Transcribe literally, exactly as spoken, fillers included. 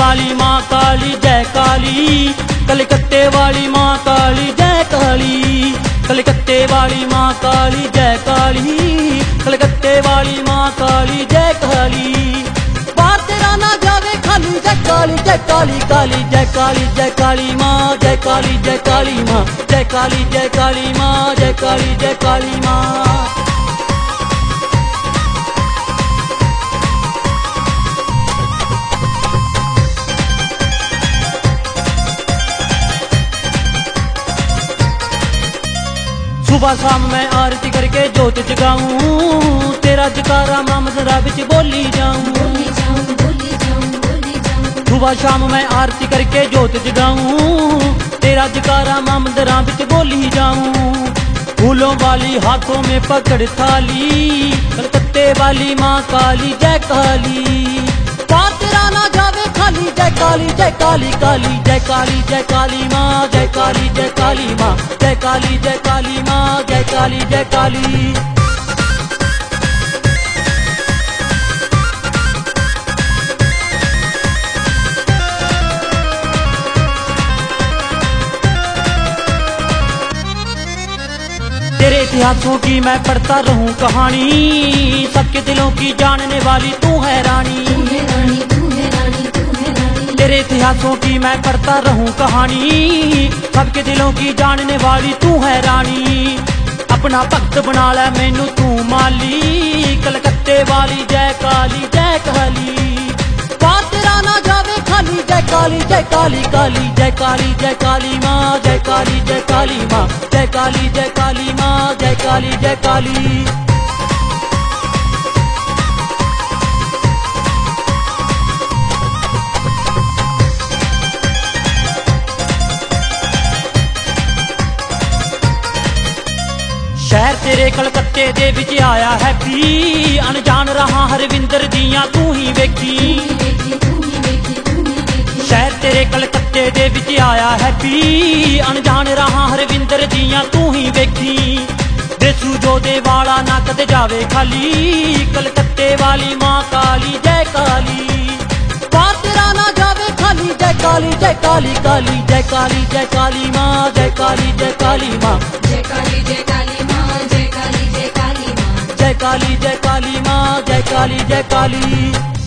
वाली माँ काली जय काली, कलकत्ते वाली माँ काली जय काली, कलकत्ते वाली माँ काली जय काली, कलकत्ते वाली माँ काली जय काली। बाहर तेरा ना जावे खाली जय काली जय काली काली जय काली जय काली माँ, जय काली जय काली माँ, जय काली जय काली माँ, जय काली जय काली माँ। सुबह शाम मैं आरती करके जोत जगाऊं, तेरा जकारा माँ जरा बिच बोली जाऊं। सुबह शाम मैं आरती करके जोत जगाऊं, तेरा जकारा माँ जरा बिच बोली जाऊं। फूलों वाली हाथों में पकड़ थाली, कलकत्ते वाली माँ काली जय काली। पार तेरा ना जावे खाली जय काली जय काली काली जय काली जय काली माँ, जय काली जय काली माँ, जय काली जय काली माँ, जय काली जय काली। तेरे इतिहासों की मैं पढ़ता रहूं कहानी, सबके दिलों की जानने वाली तू है रानी। तेरे इतिहासों की मैं पढ़ता रहूं कहानी, सबके दिलों की जानने वाली तू है रानी। अपना भक्त बना ले मैनू तू माली, कलकत्ते वाली जय काली जय काली। बात तेरा ना जावे खाली जय काली जय काली काली जय काली जय काली माँ, जय काली जय काली माँ, जय काली जय काली माँ, जय काली जय काली। शहर तेरे कलकत्ते दे विच आया है भी, अनजान रहा हरविंदर दियां तू ही वेखी। शहर तेरे कलकत्ते दे विच आया है भी, अनजान रहा हरविंदर दियां तू ही वेखी। देसू जो दे वाला ना कदे जावे खाली, कलकत्ते वाली माँ काली जय काली। बाहर तेरा ना जावे खाली जय काली जय काली काली जय काली जय काली माँ, जय काली जय काली माँ, जय काली जय काली माँ, जय काली जय काली माँ, जय काली जय काली माँ, जय काली जय काली।